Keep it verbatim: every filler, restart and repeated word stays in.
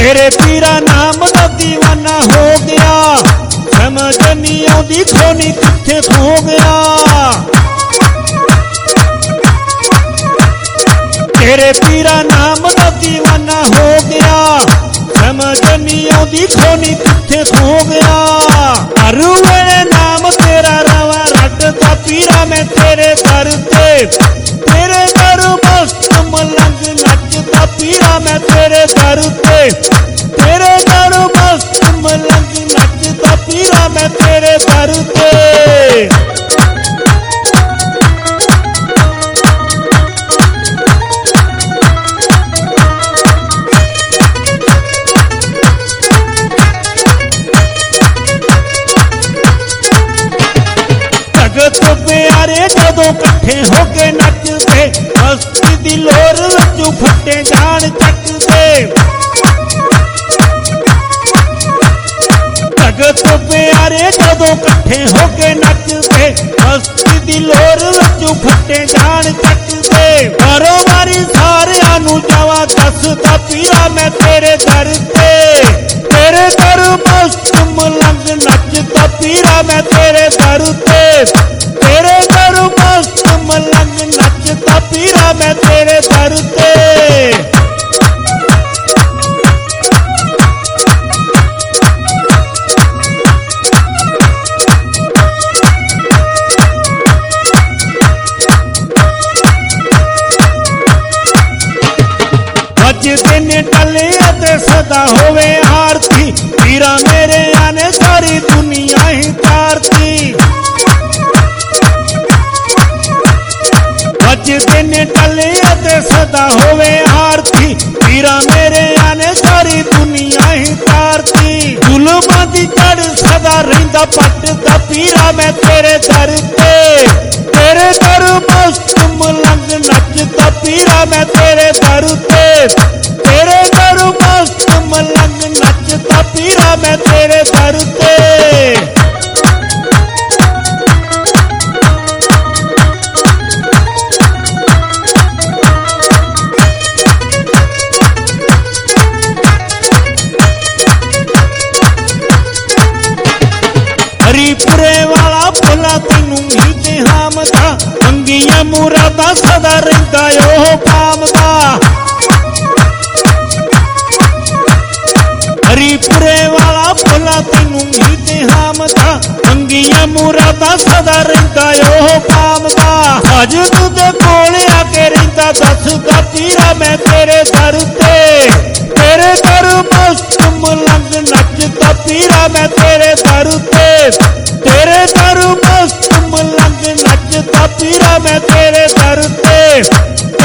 तेरे पीरा नाम दा दीवाना हो गया, समझ नहीं आउंदी खोनी किथे खो गया। तेरे पीरा नाम दा दीवाना हो गया, समझ नहीं आउंदी खोनी किथे खो गया। हर वेले नाम तेरा रवा रटदा पीरा मैं तेरे दर ते, तेरे दर मस्त मलंग नचदा पीरा मैं तेरे दर ते, तेरे दर मस्त मलंग नचदा पीरा मैं तेरे दर ते। भगत प्यारे जदों कट्ठे होके नचदे, मस्ती दी लोर विचों फट्टे जान चकदे। भगत प्यारे जदों कट्ठे होके नचदे, मस्ती दी लोर विचों फट्टे जान चकदे। बारों वारी सारियां नूं जावा दसदा पीरा मैं तेरे दर ते, तेरे दर मस्त मलंग नचदा पीरा मैं तेरे दर ते, तेरे दर मस्त मलंग नचदा पीरा मैं तेरे दर ते। बजदे ने टले ते सदा होवे आरती, पीरा मेरे आने सारी दुनिया ही तारती। बजदे ने टले ते सदा होवे आरती, पीरा मेरे आने सारी दुनिया ही तारती। जुल्मां दी जड़ सदा रहिंदा पटदा पीरा मैं तेरे दर ते, तेरे दर मस्त मलंग नचदा पीरा मैं तेरे दर ते, तेरे दर मस्त मलंग नचदा पीरा मैं तेरे दर ते। हरीपुरे वाला भोला तैनू ही ते हामदा, मंगियां मुरादां सदा रहिंदा ओह पामदा। हरीपुरे वाला भोला तैनू ही ते हामदा, मंगियां मुरादां सदा रहिंदा ओह पामदा। हजद दे कोल आके रहिंदा दसदा पीरा मैं तेरे दर ते, तेरे दर मस्त मलंग नचदा पीरा मैं तेरे दर ते, तेरे दर मस्त मलंग नचदा पीरा मैं तेरे दर ते,